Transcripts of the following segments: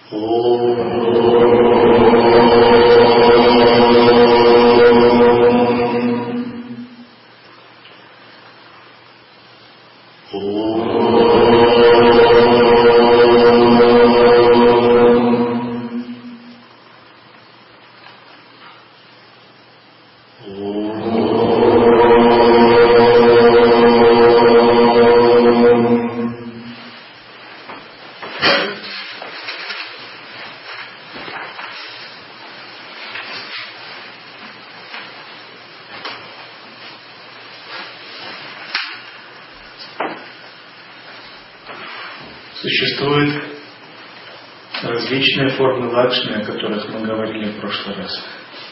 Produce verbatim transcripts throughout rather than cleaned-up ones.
Существуют различные формы лакшми, о которых мы говорили в прошлый раз.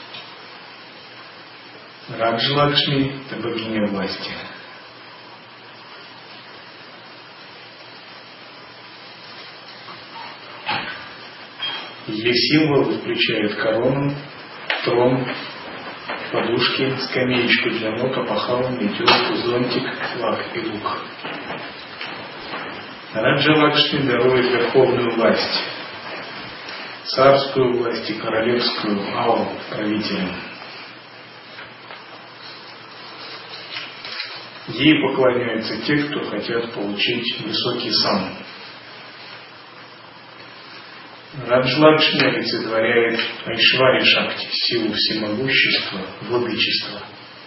Раджа-лакшми – это богиня власти. Ее символы включают корону, трон, подушки, скамеечку для ног, опахалу, метелку, зонтик, флаг и лук. Раджа-лакшми дарует верховную власть, царскую власть и королевскую ауру правителям. Ей поклоняются те, кто хотят получить высокий сан. Раджа-лакшми олицетворяет Айшварья-шакти, силу всемогущества, владычества.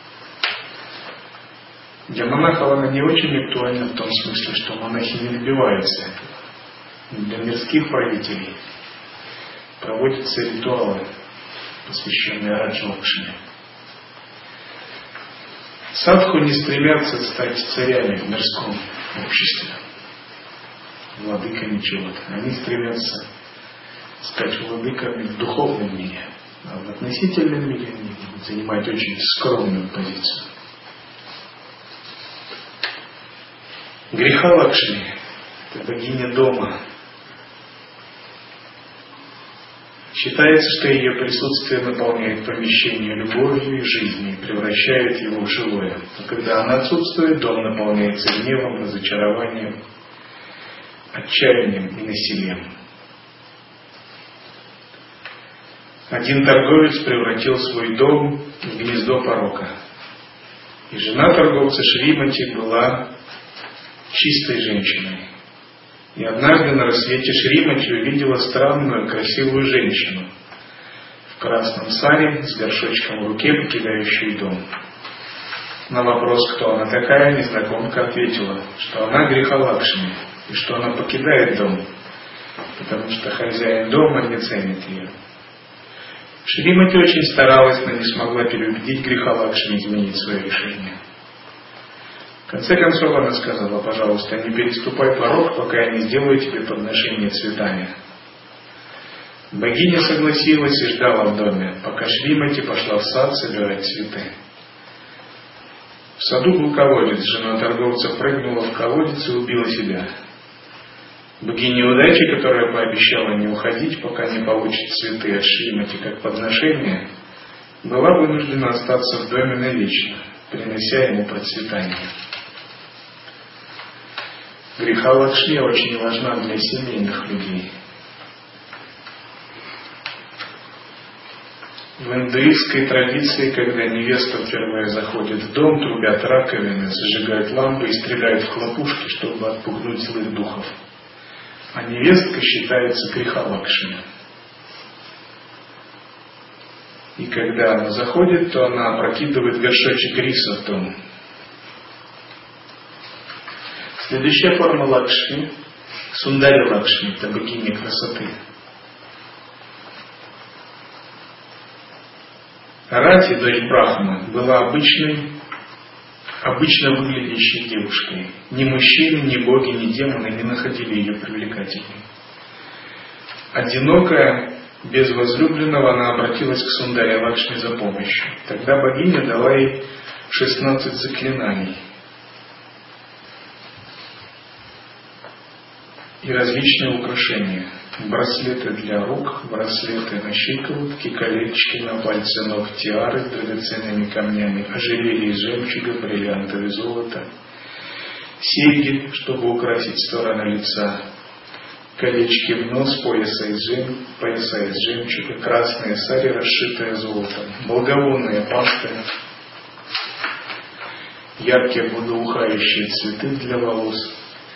Для монахов она не очень актуальна в том смысле, что монахи не добиваются этого. Для мирских правителей проводятся ритуалы, посвященные Раджа-лакшми. Садху не стремятся стать царями в мирском обществе, владыками чего-то. Они стремятся стать владыками в духовном мире, а в относительном мире они будут занимать очень скромную позицию. Гриха-лакшми – это богиня дома. Считается, что ее присутствие наполняет помещение любовью и жизнью и превращает его в живое. Но когда она отсутствует, дом наполняется гневом, разочарованием, отчаянием и насилием. Один торговец превратил свой дом в гнездо порока. И жена торговца Шримати была чистой женщиной. И однажды на рассвете Шримати увидела странную, красивую женщину в красном саре с горшочком в руке, покидающую дом. На вопрос, кто она такая, незнакомка ответила, что она Гриха-лакшми и что она покидает дом, потому что хозяин дома не ценит ее. Шримати очень старалась, но не смогла переубедить Гриха-лакшми изменить свое решение. В конце концов она сказала: пожалуйста, не переступай порог, пока я не сделаю тебе подношение цветами. Богиня согласилась и ждала в доме, пока Шримати пошла в сад собирать цветы. В саду был колодец, жена торговца прыгнула в колодец и убила себя. Богиня удачи, которая пообещала не уходить, пока не получит цветы от Шримати как подношение, была вынуждена остаться в доме навечно, принося ему процветание. Гриха-лакшми очень важна для семейных людей. В индуистской традиции, когда невеста впервые заходит в дом, трубят раковины, зажигают лампы и стреляют в хлопушки, чтобы отпугнуть злых духов. А невестка считается Гриха-лакшми. И когда она заходит, то она опрокидывает горшочек риса в дом. Следующая форма Лакшми – Сундари-лакшми, это богиня красоты. Рати, дочь Брахмы, была обычной, обычно выглядящей девушкой. Ни мужчины, ни боги, ни демоны не находили ее привлекательной. Одинокая, без возлюбленного, она обратилась к Сундари-лакшми за помощью. Тогда богиня дала ей шестнадцать заклинаний и различные украшения. Браслеты для рук, браслеты на щиколотке, колечки на пальцы ног, тиары с драгоценными камнями, ожерелья из жемчуга, бриллиантов и золота, серьги, чтобы украсить стороны лица, колечки в нос, пояса из, жем... пояса из жемчуга, красная сари, расшитая золотом, благовонные пасты, яркие благоухающие цветы для волос,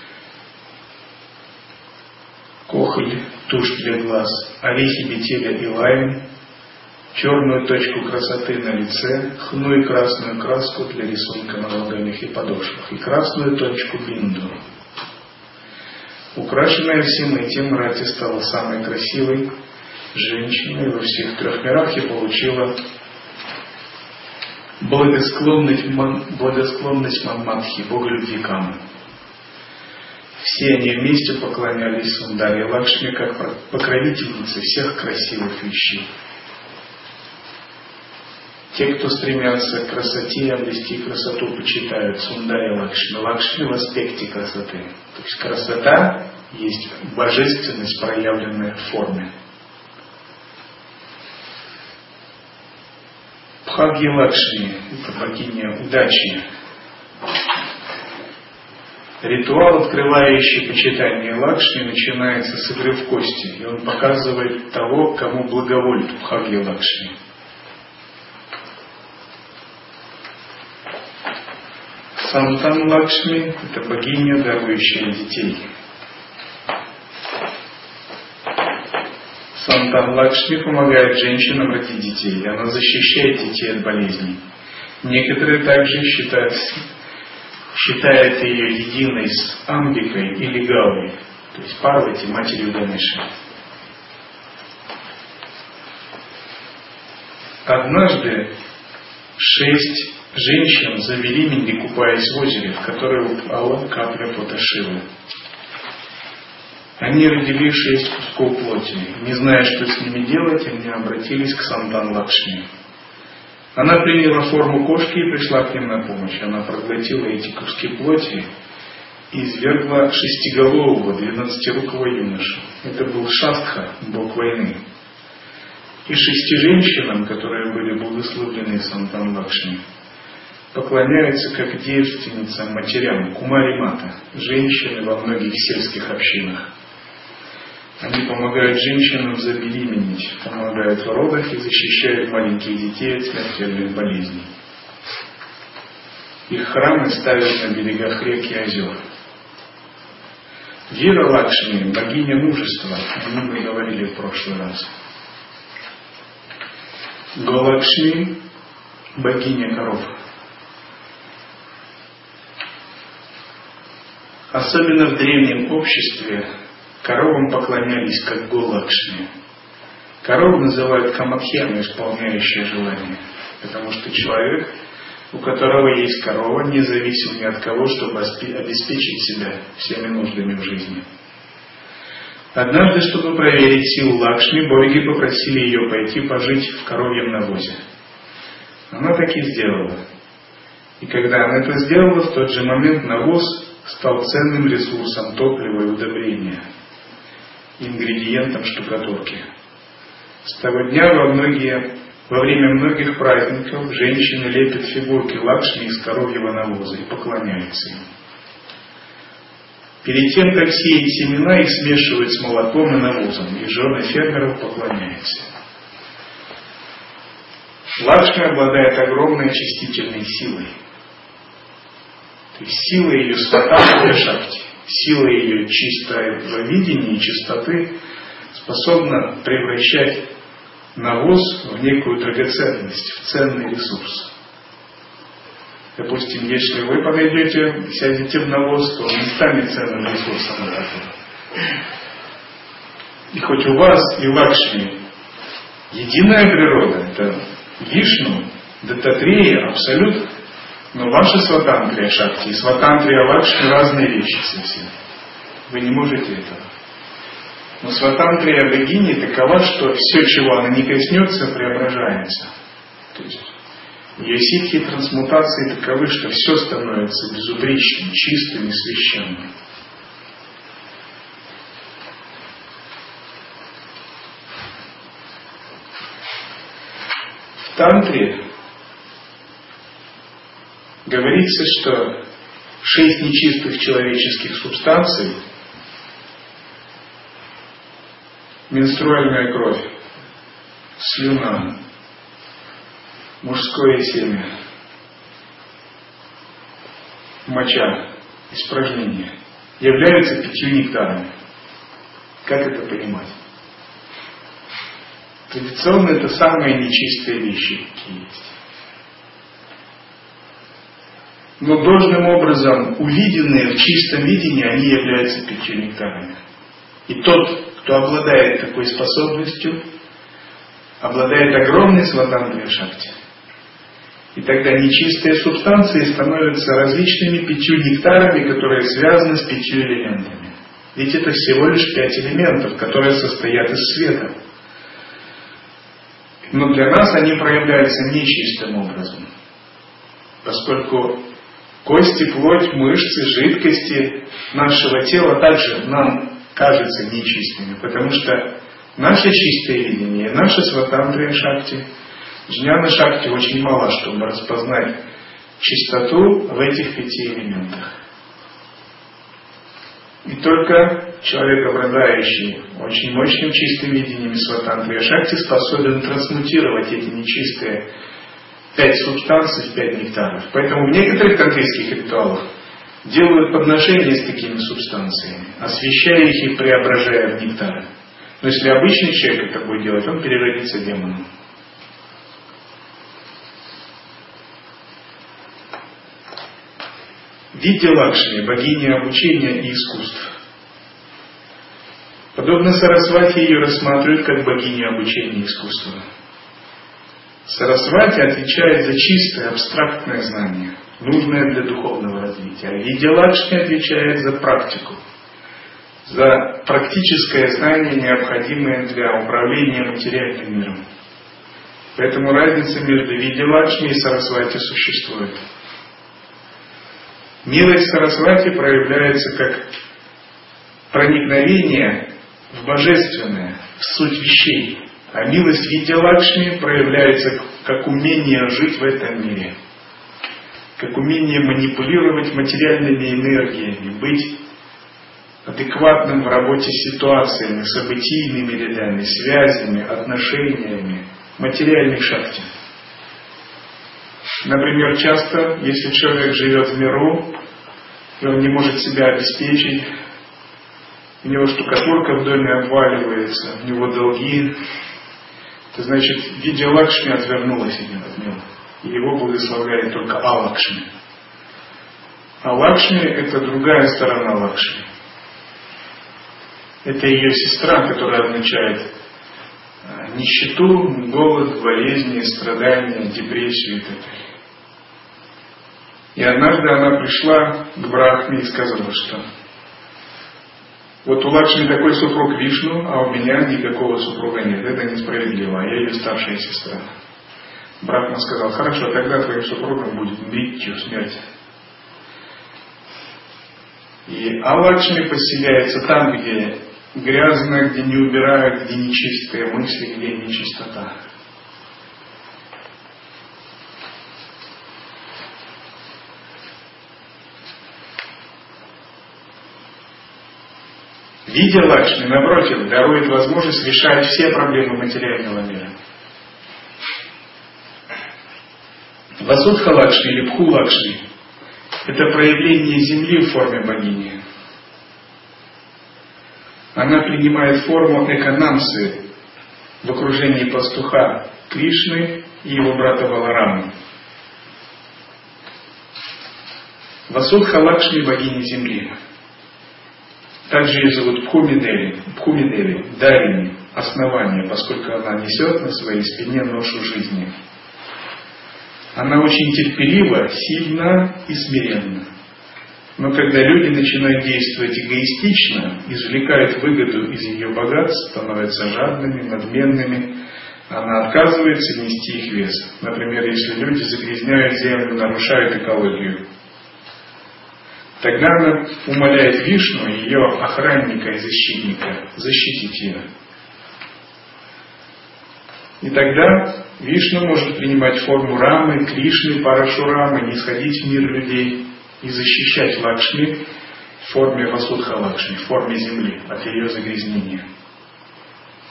кохоль, тушь для глаз, орехи бетеля и лайм, черную точку красоты на лице, хну и красную краску для рисунка на ладонях и подошвах, и красную точку бинду. Украшенная всем этим, Рати стала самой красивой женщиной во всех трех мирах и получила благосклонность, благосклонность Мамматхи, Бога любви Камы. Все они вместе поклонялись Сундаре Лакшми как покровительнице всех красивых вещей. Те, кто стремятся к красоте и обрести красоту, почитают Сундаре Лакшми, Лакшми в аспекте красоты. То есть красота есть божественность, проявленная в форме. Бхагья Лакшми – это богиня удачи. Ритуал, открывающий почитание Лакшми, начинается с игры в кости, и он показывает того, кому благоволит Бхагья Лакшми. Сантан Лакшми – это богиня, дарующая детей. Сантан Лакшми помогает женщинам родить детей, и она защищает детей от болезней. Некоторые также считают, считают ее единой с Амбикой или Гаудой, то есть Парвати, матерью Ганеши. Однажды шесть женщин забеременели, купаясь в озере, в которое упала капля пота Шивы. Они родили шесть кусков плоти. Не зная, что с ними делать, они обратились к Сантан Лакшми. Она приняла форму кошки и пришла к ним на помощь. Она проглотила эти куски плоти и извергла шестиголового, двенадцатирукого юношу. Это был Шастха, бог войны. И шести женщинам, которые были благословлены Сантан Лакшми, поклоняются как девственницам, матерям, Кумари Мата, женщины во многих сельских общинах. Они помогают женщинам забеременеть, помогают в родах и защищают маленьких детей от смертельных болезней. Их храмы ставят на берегах рек и озер. Вира Лакшми – богиня мужества, о нем мы говорили в прошлый раз. Голакшми – богиня коров. Особенно в древнем обществе коровам поклонялись как Голакшми. Коров называют камадхьяной, исполняющей желания, потому что человек, у которого есть корова, не зависим ни от кого, чтобы обеспечить себя всеми нуждами в жизни. Однажды, чтобы проверить силу Лакшми, боги попросили ее пойти пожить в коровьем навозе. Она так и сделала. И когда она это сделала, в тот же момент навоз стал ценным ресурсом топлива и удобрения, ингредиентом штукатурки. С того дня во, многие, во время многих праздников женщины лепят фигурки Лакшми из коровьего навоза и поклоняются им. Перед тем, как сеять семена, их смешивают с молоком и навозом, и жены фермеров поклоняются. Лакшми обладает огромной очистительной силой. То есть сила ее сватантрия шакти, сила ее чистого видения и чистоты способна превращать навоз в некую драгоценность, в ценный ресурс. Допустим, если вы подойдете, сядете в навоз, то он не станет ценным ресурсом этого. И хоть у вас и Лакшми единая природа, это Вишну, Даттатрея, Абсолют, но ваша сватантрия шакти и сватантрия Лакшми разные вещи совсем. Вы не можете этого. Но сватантрия богини такова, что все, чего она не коснется, преображается. То есть ее ситхи и трансмутации таковы, что все становится безупречным, чистым и священным. В тантре говорится, что шесть нечистых человеческих субстанций менструальная кровь, слюна, мужское семя, моча, испражнения являются пятью нектарами. Как это понимать? Традиционно это самые нечистые вещи, какие есть. Но должным образом увиденные в чистом видении, они являются пятью нектарами. И тот, кто обладает такой способностью, обладает огромной сватантрия шакти. И тогда нечистые субстанции становятся различными пятью нектарами, которые связаны с пятью элементами. Ведь это всего лишь пять элементов, которые состоят из света. Но для нас они проявляются нечистым образом. Поскольку кости, плоть, мышцы, жидкости нашего тела также нам кажутся нечистыми. Потому что наше чистое видение, наша сватантрия шакти, джняна шакти очень мало, чтобы распознать чистоту в этих пяти элементах. И только человек, обладающий очень мощным чистым видением сватантрия шакти, способен трансмутировать эти нечистые пять субстанций в пять нектаров. Поэтому в некоторых тантрийских ритуалах делают подношения с такими субстанциями, освещая их и преображая в нектары. Но если обычный человек это будет делать, он переродится демоном. Видья Лакшми, богиня обучения и искусств. Подобно Сарасвати, ее рассматривают как богиню обучения и искусства. Сарасвати отвечает за чистое, абстрактное знание, нужное для духовного развития. А Видья Лакшми отвечает за практику, за практическое знание, необходимое для управления материальным миром. Поэтому разница между Видья Лакшми и Сарасвати существует. Милость Сарасвати проявляется как проникновение в божественное, в суть вещей. А милость Видья Лакшми проявляется как умение жить в этом мире. Как умение манипулировать материальными энергиями, быть адекватным в работе с ситуациями, событийными рядами, связями, отношениями, материальной шакти. Например, часто, если человек живет в миру, и он не может себя обеспечить, у него штукатурка в доме обваливается, у него долги, то значит, Видья Лакшми отвернулась от него, и его благословляет только А-Лакшми. А Лакшми — это другая сторона Лакшми. Это ее сестра, которая означает нищету, голод, болезни, страдания, депрессию и так далее. И однажды она пришла к Брахме и сказала, что вот у Лакшми такой супруг Вишну, а у меня никакого супруга нет. Это несправедливо, а я ее старшая сестра. Брахма сказал: хорошо, тогда твоим супругом будет мритью, смерть. И А-Лакшми поселяется там, где грязно, где не убирают, где нечистые мысли, где нечистота. Видья Лакшми, напротив, дарует возможность решать все проблемы материального мира. Васудха Лакшми или Пху Лакшми — это проявление земли в форме богини. Она принимает форму экономсы в окружении пастуха Кришны и его брата Баларамы. Васудха Лакшми — богиня земли. Также ее зовут Пхумидеви, Пхумидеви, Дарини, основание, поскольку она несет на своей спине ношу жизни. Она очень терпелива, сильна и смиренна. Но когда люди начинают действовать эгоистично, извлекают выгоду из ее богатств, становятся жадными, надменными, она отказывается нести их вес. Например, если люди загрязняют землю, нарушают экологию, тогда она умоляет Вишну, ее охранника и защитника, защитить ее. И тогда Вишну может принимать форму Рамы, Кришны, Парашурамы, нисходить в мир людей и защищать Лакшми в форме Васудха Лакшми, в форме земли от ее загрязнения.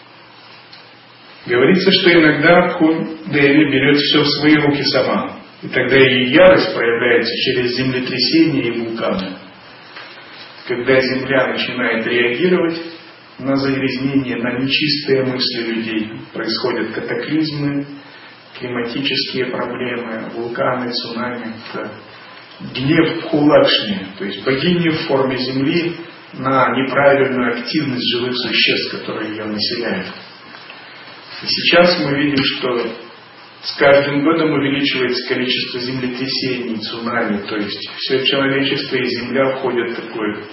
Говорится, что иногда Бху-деви берет все в свои руки сама. И тогда ее ярость проявляется через землетрясения и вулканы. Когда Земля начинает реагировать на загрязнение, на нечистые мысли людей, происходят катаклизмы, климатические проблемы, вулканы, цунами. Это гнев Бху-Лакшми, то есть богини в форме Земли на неправильную активность живых существ, которые ее населяют. И сейчас мы видим, что с каждым годом увеличивается количество землетрясений, цунами, то есть все человечество и Земля входят в такой,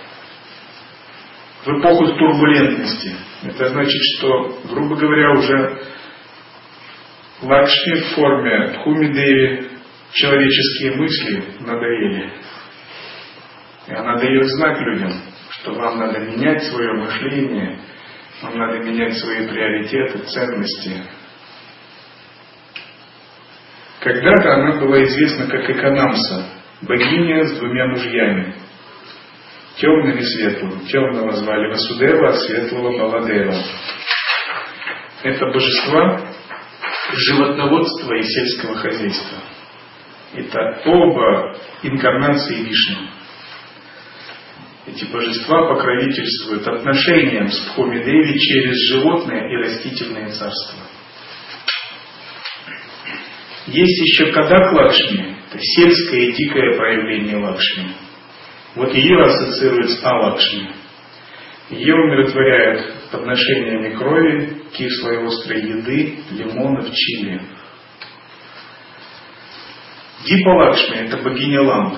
в эпоху турбулентности. Это значит, что, грубо говоря, уже Лакшми в форме Бхуми-деви человеческие мысли надоели. И она дает знак людям, что вам надо менять свое мышление, вам надо менять свои приоритеты, ценности. Когда-то она была известна как Эканамса, богиня с двумя мужьями, темным и светлым. Темного звали Васудева, а светлого Баладева. Это божества животноводства и сельского хозяйства. Это оба инкарнации Вишну. Эти божества покровительствуют отношениям с Бхуми-деви через животное и растительное царство. Есть еще Кадак Лакшми, это сельское и дикое проявление Лакшми. Вот ее ассоциируют с А-Лакшми. Ее умиротворяют подношениями крови, кислой и острой еды, лимонов, чили. Дипа-Лакшми – это богиня ламп.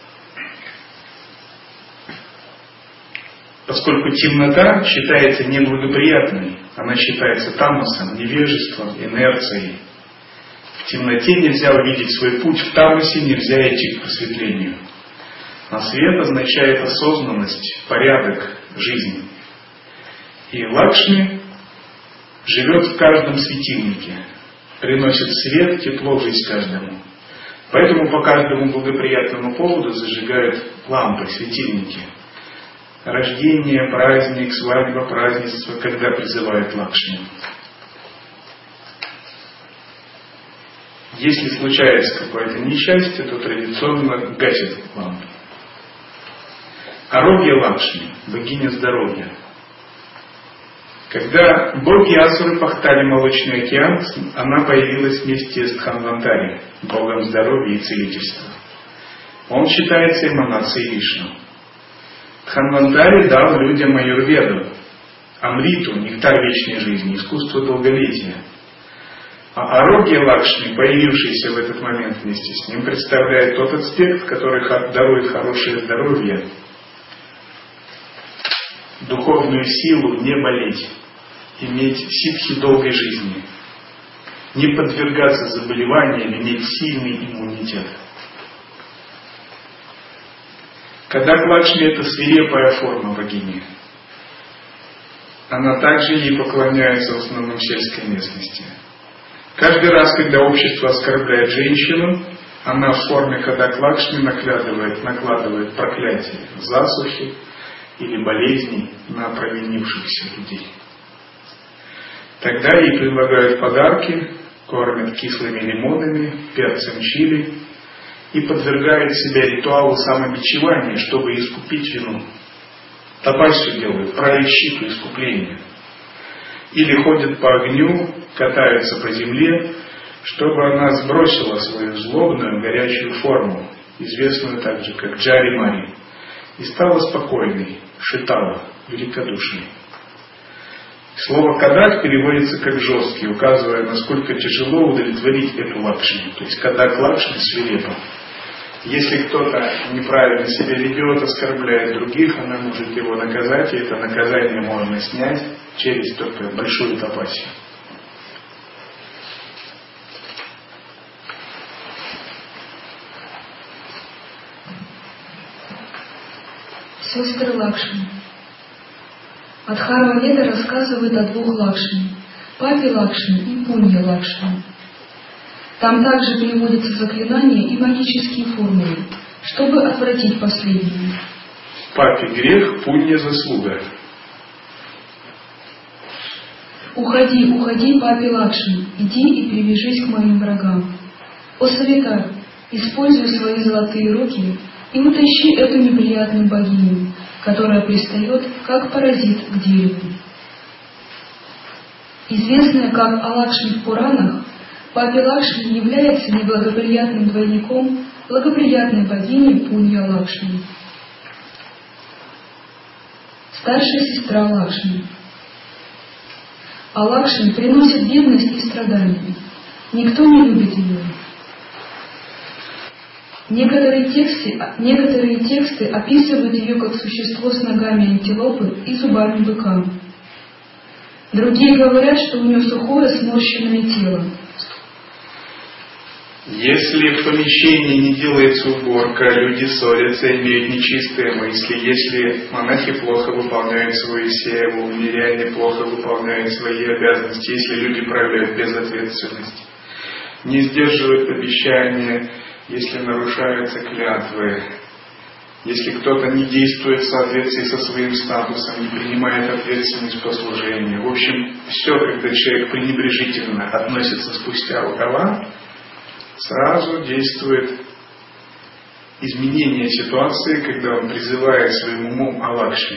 Поскольку темнота считается неблагоприятной, она считается тамасом, невежеством, инерцией. В темноте нельзя увидеть свой путь, в тамасе нельзя идти к просветлению. А свет означает осознанность, порядок, жизнь. И Лакшми живет в каждом светильнике, приносит свет, тепло, жизнь каждому. Поэтому по каждому благоприятному поводу зажигают лампы, светильники. Рождение, праздник, свадьба, празднество, когда призывают Лакшми. Если случается какое-то несчастье, то традиционно гасят лампы. Арогья Лакшми, богиня здоровья. Когда боги Асуры пахтали Молочный океан, она появилась вместе с Дханвантари, богом здоровья и целительства. Он считается эманацией Вишну. Дханвантари дал людям аюрведу, амриту, нектар вечной жизни, искусство долголетия. А Арогья Лакшми, появившийся в этот момент вместе с ним, представляет тот аспект, который дарует хорошее здоровье, духовную силу, не болеть, иметь ситхи долгой жизни, не подвергаться заболеваниям, иметь сильный иммунитет. Кадак Лакшми – это свирепая форма богини. Она также ей поклоняется в основном в сельской местности. Каждый раз, когда общество оскорбляет женщину, она в форме Кадак Лакшми накладывает, накладывает проклятие, засухи или болезней на провинившихся людей. Тогда ей предлагают подарки, кормят кислыми лимонами, перцем чили и подвергают себя ритуалу самобичевания, чтобы искупить вину. Тапасию делают, праящиту, искупление. Или ходят по огню, катаются по земле, чтобы она сбросила свою злобную, горячую форму, известную также как Джари-Мари, и стала спокойной, шитала, великодушной. Слово «кадак» переводится как «жесткий», указывая, насколько тяжело удовлетворить эту Лакшми. То есть «кадак Лакшми» свирепо. Если кто-то неправильно себя ведет, оскорбляет других, она может его наказать, и это наказание можно снять через только большую тапасию. Сестры Лакшми. Адхарва Веда рассказывает о двух Лакшми – Папе Лакшми и Пунья Лакшми. Там также приводятся заклинания и магические формулы, чтобы отвратить последние. Папе грех, Пунья заслуга. «Уходи, уходи, папе Лакшми, иди и привяжись к моим врагам. О Савитар, используй свои золотые руки и утащи эту неприятную богиню, которая пристает, как паразит, к дереву». Известная как Алакшми в Пуранах, папе Лакшми является неблагоприятным двойником благоприятной богини Пунья Лакшми. Старшая сестра Лакшми. А Лакшми приносит бедность и страдания. Никто не любит ее. Некоторые тексты, некоторые тексты описывают ее как существо с ногами антилопы и зубами быка. Другие говорят, что у нее сухое сморщенное тело. Если в помещении не делается уборка, люди ссорятся, имеют нечистые мысли, если монахи плохо выполняют свою севу, миряне плохо выполняют свои обязанности, если люди проявляют безответственность, не сдерживают обещания, если нарушаются клятвы, если кто-то не действует в соответствии со своим статусом, не принимает ответственность по служению. В общем, все, когда человек пренебрежительно относится спустя рукава, сразу действует изменение ситуации, когда он призывает своим умом о Лакшми.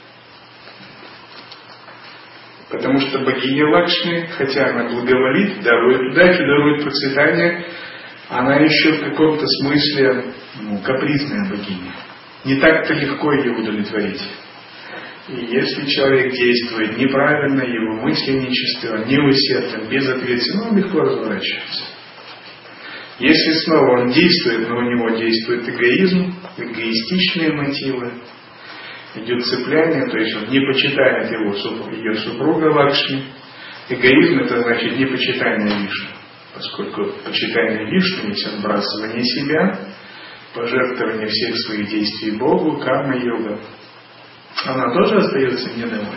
Потому что богиня Лакшми, хотя она благоволит, дарует удачу, дарует процветание, она еще в каком-то смысле ну, капризная богиня. Не так-то легко ее удовлетворить. И если человек действует неправильно, его мысли нечисты, неусерден, безответственно, он легко разворачивается. Если снова он действует, но у него действует эгоизм, эгоистичные мотивы, идет цепляние, то есть он не почитает его, ее супруга Лакшми. Эгоизм — это значит непочитание Вишну, поскольку почитание Вишну есть отбрасывание себя, пожертвование всех своих действий Богу, карма-йога. Она тоже остается недовольной.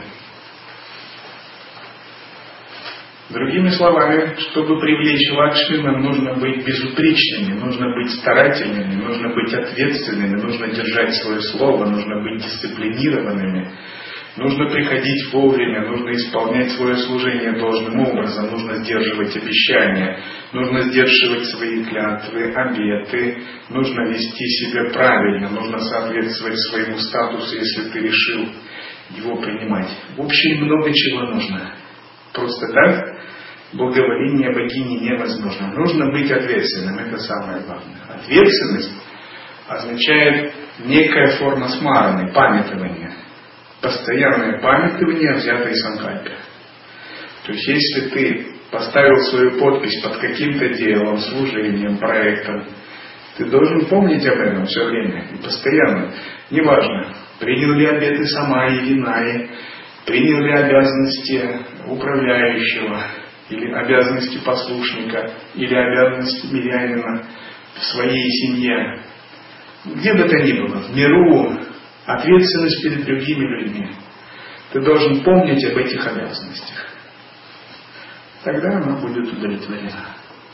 Другими словами, чтобы привлечь Лакшми, нам нужно быть безупречными, нужно быть старательными, нужно быть ответственными, нужно держать свое слово, нужно быть дисциплинированными, нужно приходить вовремя, нужно исполнять свое служение должным образом, нужно сдерживать обещания, нужно сдерживать свои клятвы, обеты, нужно вести себя правильно, нужно соответствовать своему статусу, если ты решил его принимать. В общем, много чего нужно. Просто так благоволение богини невозможно. Нужно быть ответственным, это самое главное. Ответственность означает некая форма смараны, памятования. Постоянное памятование о взятой санкальпе. То есть, если ты поставил свою подпись под каким-то делом, служением, проектом, ты должен помнить об этом все время и постоянно. Неважно, принял ли обеты Самаи или Наи, принял ли обязанности управляющего, или обязанности послушника, или обязанности мирянина в своей семье. Где бы то ни было, в миру, ответственность перед другими людьми. Ты должен помнить об этих обязанностях. Тогда она будет удовлетворена.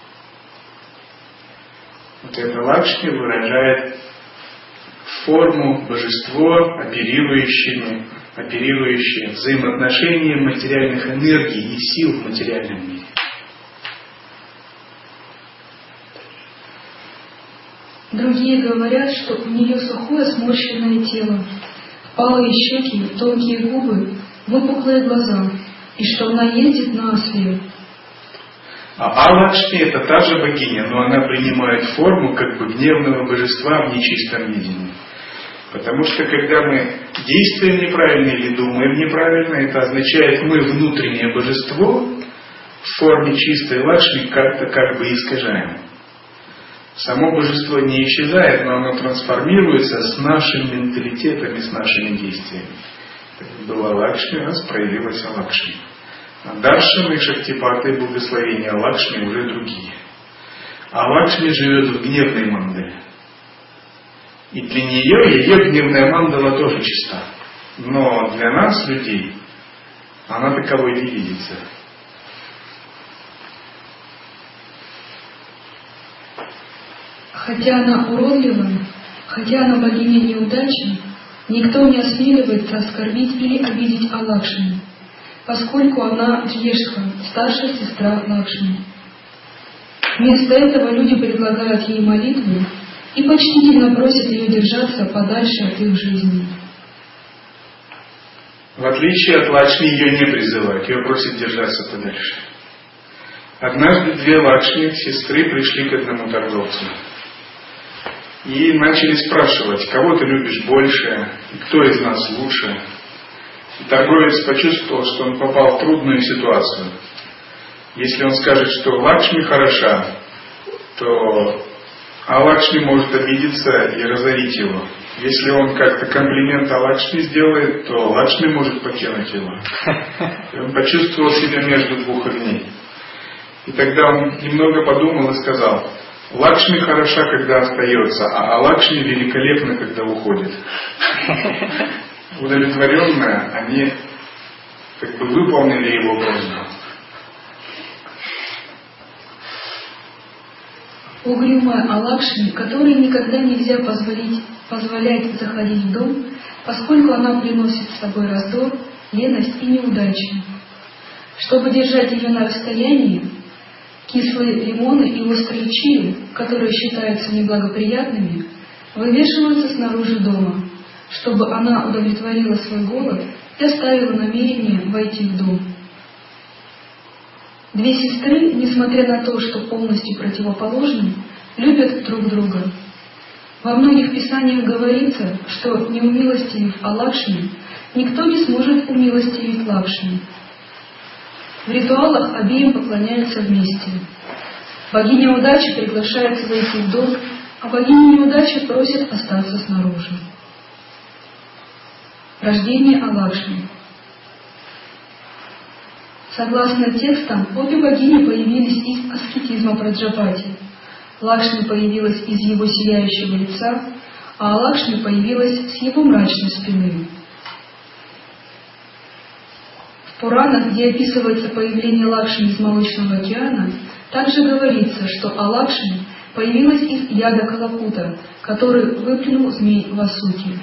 Вот это Лакшми выражает форму божество, оперирующими, оперирующие взаимоотношением материальных энергий и сил в материальном мире. Другие говорят, что у нее сухое сморщенное тело, впалые щеки, тонкие губы, выпуклые глаза, и что она ездит на осле. А Алакшми — это та же богиня, но она принимает форму как бы гневного божества в нечистом видении. Потому что когда мы действуем неправильно или думаем неправильно, это означает, мы внутреннее божество в форме чистой Лакшми как-то как бы искажаем. Само божество не исчезает, но оно трансформируется с нашим менталитетом и с нашими действиями. Была Лакшми, раз проявилась Алакшми. А Даршаны, Шактипаты и благословения Лакшми уже другие. А Лакшми живет в гневной мандале. И для нее ее гневная мандала тоже чиста. Но для нас, людей, она таковой не видится. Хотя она уродлива, хотя она богиня неудачи, никто не осмеливается оскорбить или обидеть Алакшми. поскольку она Джьештха, старшая сестра Лакшми. Вместо этого люди предлагают ей молитву и почтительно просят ее держаться подальше от их жизни. В отличие от Лакшми, ее не призывают, ее просят держаться подальше. Однажды две Лакшми, сестры, пришли к одному торговцу и начали спрашивать, кого ты любишь больше, и кто из нас лучше. И торговец почувствовал, что он попал в трудную ситуацию. Если он скажет, что Лакшми хороша, то а Лакшми может обидеться и разорить его. Если он как-то комплимент о Лакшми сделает, то Лакшми может покинуть его. И он почувствовал себя между двух огней. И тогда он немного подумал и сказал: Лакшми хороша, когда остается, а Лакшми великолепна, когда уходит. Удовлетворенно они как бы выполнили его просьбу. Угрюмая Алакшми, которой никогда нельзя позволить, позволять заходить в дом, поскольку она приносит с собой раздор, леность и неудачи. Чтобы держать ее на расстоянии, кислые лимоны и острые чили, которые считаются неблагоприятными, вывешиваются снаружи дома, чтобы она удовлетворила свой голод и оставила намерение войти в дом. Две сестры, несмотря на то, что полностью противоположны, любят друг друга. Во многих писаниях говорится, что не умилостивив Алакшми, никто не сможет умилостивить Лакшми. В ритуалах обеим поклоняются вместе. Богиня удачи приглашает войти в дом, а богиня неудачи просит остаться снаружи. Рождение Алакшми. Согласно текстам, обе богини появились из аскетизма Праджапати. Лакшми появилась из его сияющего лица, а Алакшми появилась с его мрачной спины. В Пуранах, где описывается появление Лакшми из Молочного океана, также говорится, что Алакшми появилась из яда Калакута, который выплюнул змей Васуки.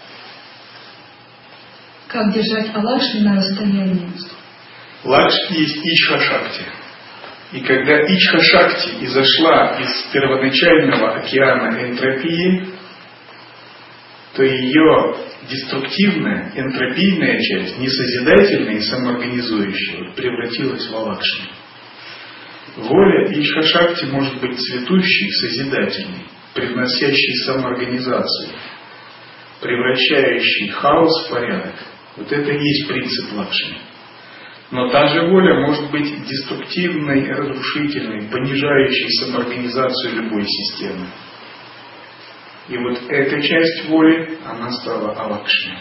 Как держать Алакшми на расстоянии? Лакшми есть Ичха-шакти. И когда Ичха-шакти изошла из первоначального океана энтропии, то ее деструктивная, энтропийная часть, несозидательная и самоорганизующая, превратилась в Алакшми. Воля Ичха-шакти может быть цветущей, созидательной, привносящей самоорганизацию, превращающей хаос в порядок. Вот это и есть принцип Лакшми. Но та же воля может быть деструктивной, разрушительной, понижающей самоорганизацию любой системы. И вот эта часть воли, она стала Алакшми.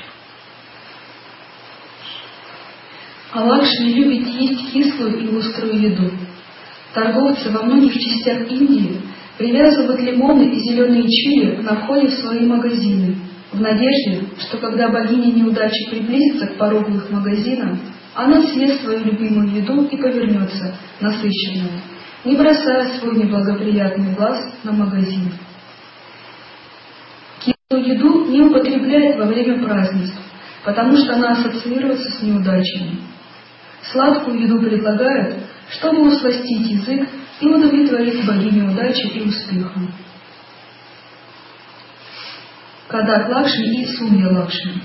Алакшми любит есть кислую и острую еду. Торговцы во многих частях Индии привязывают лимоны и зеленые чили на входе в свои магазины, в надежде, что когда богиня неудачи приблизится к порогу их магазина, она съест свою любимую еду и повернется, насыщенная, не бросая свой неблагоприятный глаз на магазин. Кислую еду не употребляют во время празднеств, потому что она ассоциируется с неудачами. Сладкую еду предлагают, чтобы усластить язык и удовлетворить богиню удачи и успеха. Кадак Лакшми и Сумья Лакшми.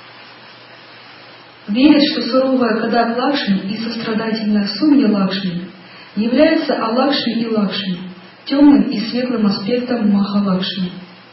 Верят, что суровая Кадак Лакшми и сострадательная Сумья Лакшми являются Алакшми и Лакшми, темным и светлым аспектом Махалакшми.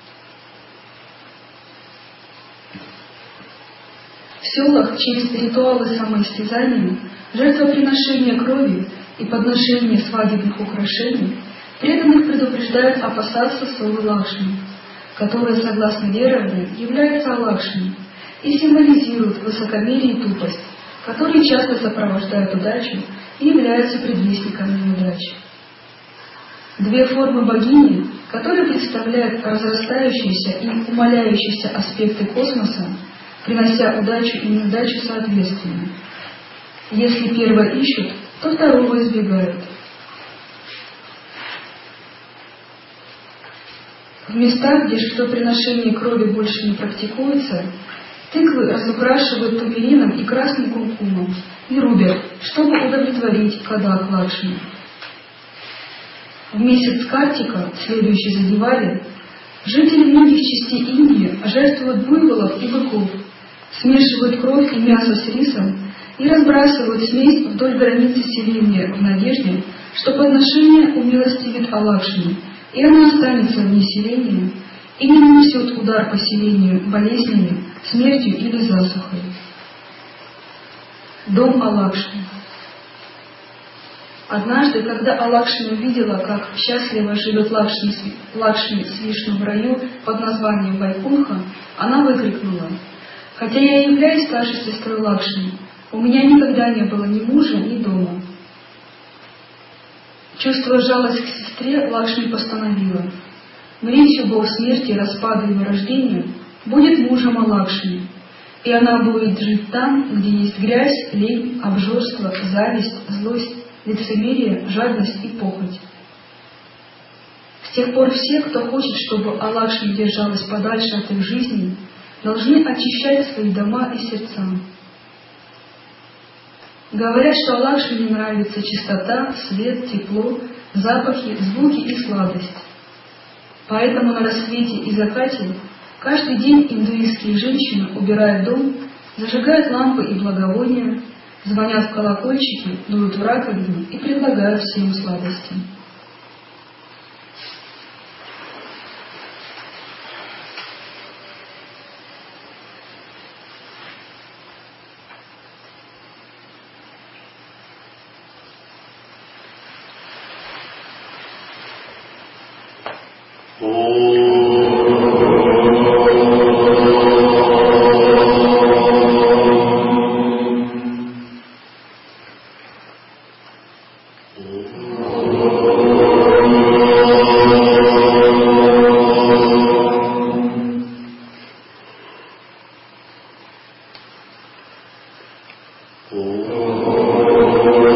В селах через ритуалы самоистязания, жертвоприношения крови и подношения свадебных украшений преданных предупреждают опасаться совы Лакшми, которая, согласно верованию, является Алакшми и символизирует высокомерие и тупость, которые часто сопровождают удачу и являются предвестниками неудачи. Две формы богини, которые представляют разрастающиеся и умаляющиеся аспекты космоса, принося удачу и неудачу соответственно. Если первое ищут, то второго избегают. В местах, где жертвоприношение крови больше не практикуется, Тыквы разукрашивают тамерином и красным куркумом и рубят, чтобы удовлетворить Кадак Лакшми. В месяц Картика, следующий за Дивали, жители многих частей Индии жертвуют буйволов и быков, смешивают кровь и мясо с рисом и разбрасывают смесь вдоль границы селения в надежде, что подношение умилостивит Алакшми, и она останется вне селения и не нанесет удар по селению болезнями, смертью или засухой. Дом Алакшми. Однажды, когда Алакшми увидела, как счастливо живет Лакшми, Лакшми с Вишну в раю под названием Вайкунха, она выкрикнула: «Хотя я и являюсь старшей сестрой Лакшми, у меня никогда не было ни мужа, ни дома». Чувствуя жалость к сестре, Лакшми постановила: Мритью, бог смерти, распада и вырождения, будет мужем Алакшми, и она будет жить там, где есть грязь, лень, обжорство, зависть, злость, лицемерие, жадность и похоть. С тех пор все, кто хочет, чтобы Алакшми держалась подальше от их жизни, должны очищать свои дома и сердца. Говорят, что Алакшми не нравится чистота, свет, тепло, запахи, звуки и сладость. Поэтому на рассвете и закате каждый день индуистские женщины убирают дом, зажигают лампы и благовония, звонят в колокольчики, дуют в раковину и предлагают всем сладости. Oh